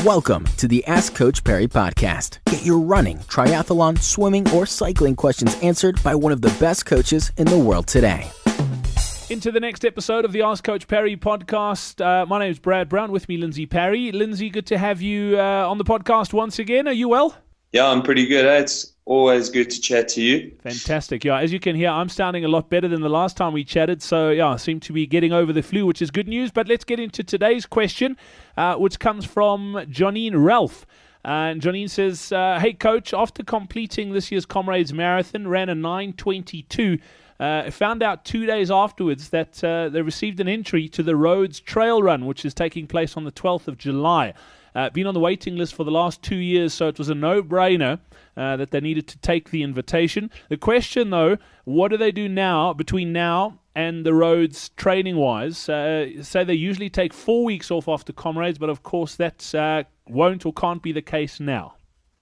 Welcome to the Ask Coach Perry podcast. Get your running, triathlon, swimming, or cycling questions answered by one of the best coaches in the world today. Into the next episode of the Ask Coach Perry podcast. My name is Brad Brown, with me Lindsay Parry. Lindsay, good to have you on the podcast once again. Are you well? Yeah, I'm pretty good. It's always good to chat to you. Fantastic. Yeah, as you can hear, I'm sounding a lot better than the last time we chatted. So, yeah, I seem to be getting over the flu, which is good news. But let's get into today's question, which comes from Janine Ralph. And Janine says, hey, Coach, after completing this year's Comrades Marathon, ran a 9:22. Found out 2 days afterwards that they received an entry to the Rhodes Trail Run, which is taking place on the 12th of July. Been on the waiting list for the last 2 years, so it was a no-brainer that they needed to take the invitation. The question, though, what do they do now, between now and the Rhodes training-wise? Say they usually take 4 weeks off after Comrades, but of course that won't or can't be the case now.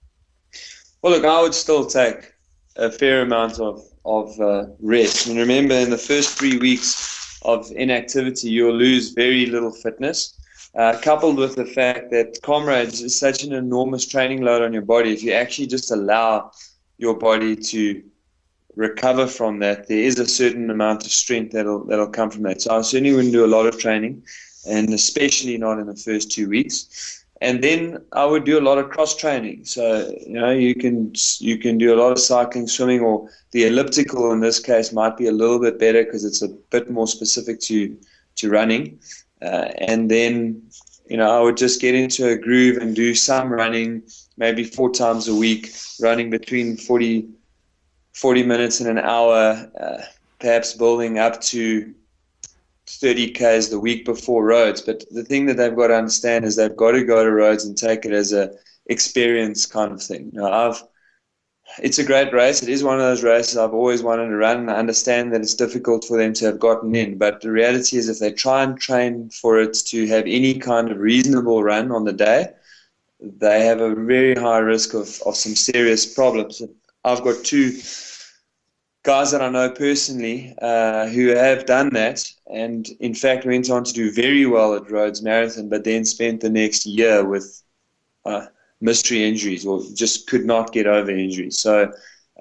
Well, look, I would still take a fair amount of rest. And remember, in the first 3 weeks of inactivity, you'll lose very little fitness. Coupled with the fact that Comrades is such an enormous training load on your body, if you actually just allow your body to recover from that, there is a certain amount of strength that'll come from that. So I certainly wouldn't do a lot of training, and especially not in the first 2 weeks. And then I would do a lot of cross training. So you can do a lot of cycling, swimming, or the elliptical in this case might be a little bit better because it's a bit more specific to running. And then, I would just get into a groove and do some running, maybe 4 times a week, running between 40 minutes and an hour, perhaps building up to 30 Ks the week before Rhodes. But the thing that they've got to understand is they've got to go to Rhodes and take it as a experience kind of thing. It's a great race. It is one of those races I've always wanted to run, and I understand that it's difficult for them to have gotten in. But the reality is if they try and train for it to have any kind of reasonable run on the day, they have a very high risk of some serious problems. I've got 2 guys that I know personally who have done that, and in fact went on to do very well at Rhodes Marathon, but then spent the next year with mystery injuries, or just could not get over injuries. So,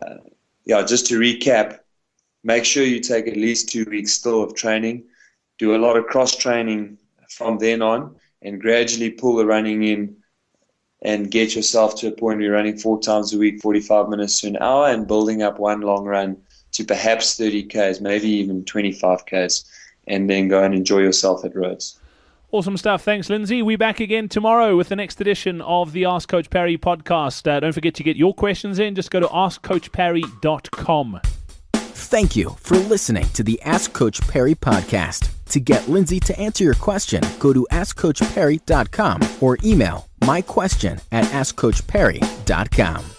just to recap, make sure you take at least 2 weeks still of training, do a lot of cross training from then on, and gradually pull the running in and get yourself to a point where you're running 4 times a week, 45 minutes to an hour, and building up one long run to perhaps 30 Ks, maybe even 25 Ks, and then go and enjoy yourself at Rhodes. Awesome stuff. Thanks, Lindsay. We're back again tomorrow with the next edition of the Ask Coach Perry podcast. Don't forget to get your questions in. Just go to askcoachperry.com. Thank you for listening to the Ask Coach Perry podcast. To get Lindsay to answer your question, go to askcoachperry.com or email myquestion@askcoachperry.com.